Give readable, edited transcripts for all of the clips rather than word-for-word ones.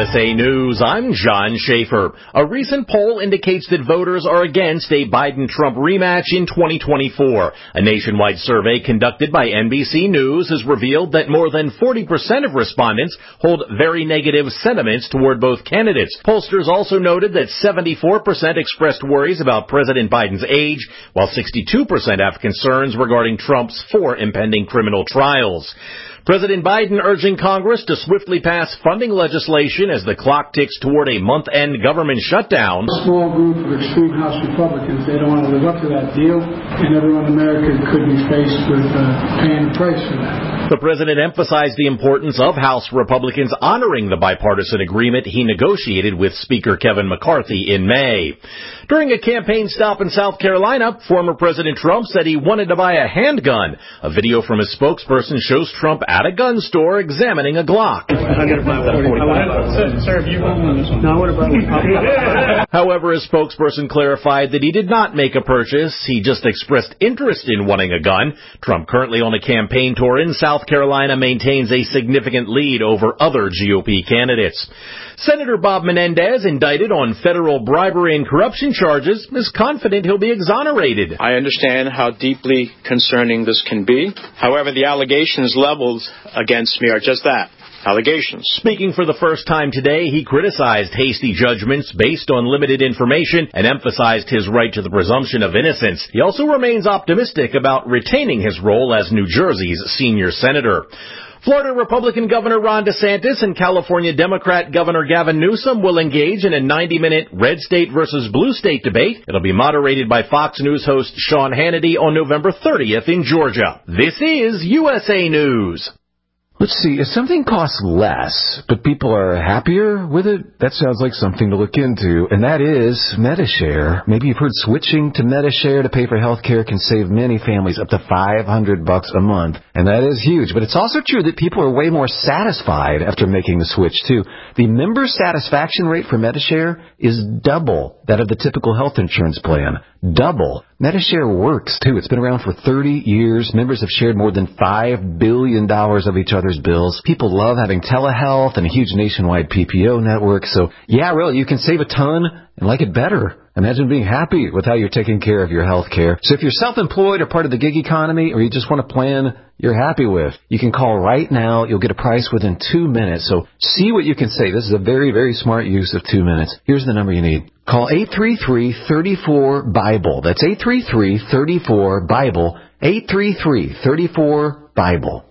USA News, I'm John Schaefer. A recent poll indicates that voters are against a Biden-Trump rematch in 2024. A nationwide survey conducted by NBC News has revealed that more than 40% of respondents hold very negative sentiments toward both candidates. Pollsters also noted that 74% expressed worries about President Biden's age, while 62% have concerns regarding Trump's 4 impending criminal trials. President Biden urging Congress to swiftly pass funding legislation as the clock ticks toward a month-end government shutdown. A small group of extreme House Republicans, they don't want to live up to that deal, and everyone in America could be faced with paying the price for that. The president emphasized the importance of House Republicans honoring the bipartisan agreement he negotiated with Speaker Kevin McCarthy in May. During a campaign stop in South Carolina, former President Trump said he wanted to buy a handgun. A video from his spokesperson shows Trump at a gun store examining a Glock. However, his spokesperson clarified that he did not make a purchase. He just expressed interest in wanting a gun. Trump, currently on a campaign tour in South Carolina, maintains a significant lead over other GOP candidates. Senator Bob Menendez, indicted on federal bribery and corruption charges, is confident he'll be exonerated. I understand how deeply concerning this can be. However, the allegations leveled against me are just that. Allegations. Speaking for the first time today, he criticized hasty judgments based on limited information and emphasized his right to the presumption of innocence. He also remains optimistic about retaining his role as New Jersey's senior senator. Florida Republican Governor Ron DeSantis and California Democrat Governor Gavin Newsom will engage in a 90-minute red state versus blue state debate. It'll be moderated by Fox News host Sean Hannity on November 30th in Georgia. This is USA News. Let's see, if something costs less, but people are happier with it, that sounds like something to look into, and that is Medi-Share. Maybe you've heard switching to Medi-Share to pay for health care can save many families up to $500 a month, and that is huge. But it's also true that people are way more satisfied after making the switch, too. The member satisfaction rate for Medi-Share is double that of the typical health insurance plan. Double. Medi-Share works, too. It's been around for 30 years. Members have shared more than $5 billion of each other's bills. People love having telehealth and a huge nationwide PPO network. So, yeah, really, you can save a ton and like it better. Imagine being happy with how you're taking care of your health care. So if you're self-employed or part of the gig economy, or you just want a plan you're happy with, you can call right now. You'll get a price within 2 minutes. So see what you can save. This is a very, very smart use of 2 minutes. Here's the number you need. Call 833-34-BIBLE. That's 833-34-BIBLE. 833-34-BIBLE.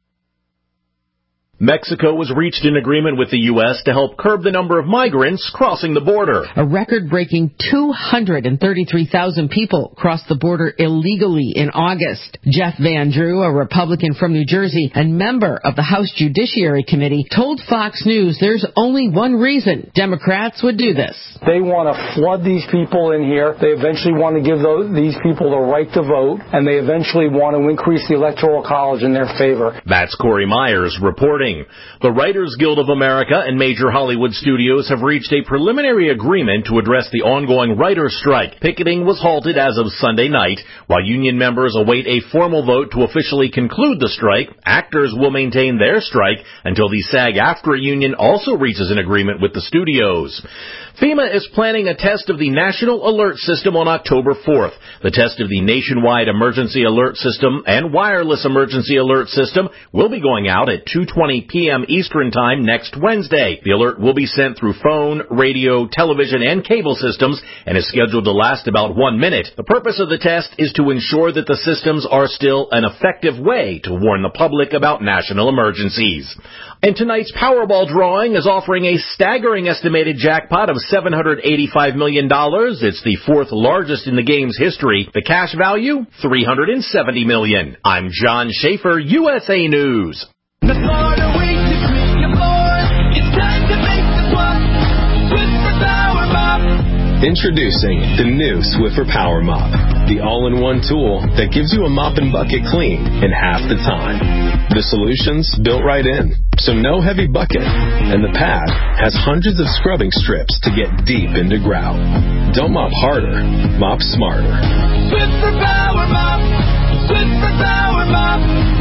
Mexico has reached an agreement with the U.S. to help curb the number of migrants crossing the border. A record-breaking 233,000 people crossed the border illegally in August. Jeff Van Drew, a Republican from New Jersey and member of the House Judiciary Committee, told Fox News there's only one reason Democrats would do this. They want to flood these people in here. They eventually want to give these people the right to vote, and they eventually want to increase the Electoral College in their favor. That's Corey Myers reporting. The Writers Guild of America and major Hollywood studios have reached a preliminary agreement to address the ongoing writers' strike. Picketing was halted as of Sunday night. While union members await a formal vote to officially conclude the strike, actors will maintain their strike until the SAG-AFTRA union also reaches an agreement with the studios. FEMA is planning a test of the National Alert System on October 4th. The test of the Nationwide Emergency Alert System and Wireless Emergency Alert System will be going out at 2:20 p.m. Eastern Time next Wednesday. The alert will be sent through phone, radio, television, and cable systems and is scheduled to last about 1 minute. The purpose of the test is to ensure that the systems are still an effective way to warn the public about national emergencies. And tonight's Powerball drawing is offering a staggering estimated jackpot of $785 million. It's the fourth largest in the game's history. The cash value, $370 million. I'm John Schaefer, USA News. The Florida Week to clean your floor. It's time to make the swap. Swiffer Power Mop. Introducing the new Swiffer Power Mop, the all-in-one tool that gives you a mop and bucket clean in half the time. The solution's built right in, so no heavy bucket, and the pad has hundreds of scrubbing strips to get deep into grout. Don't mop harder, mop smarter. Swiffer Power Mop. Swiffer Power Mop.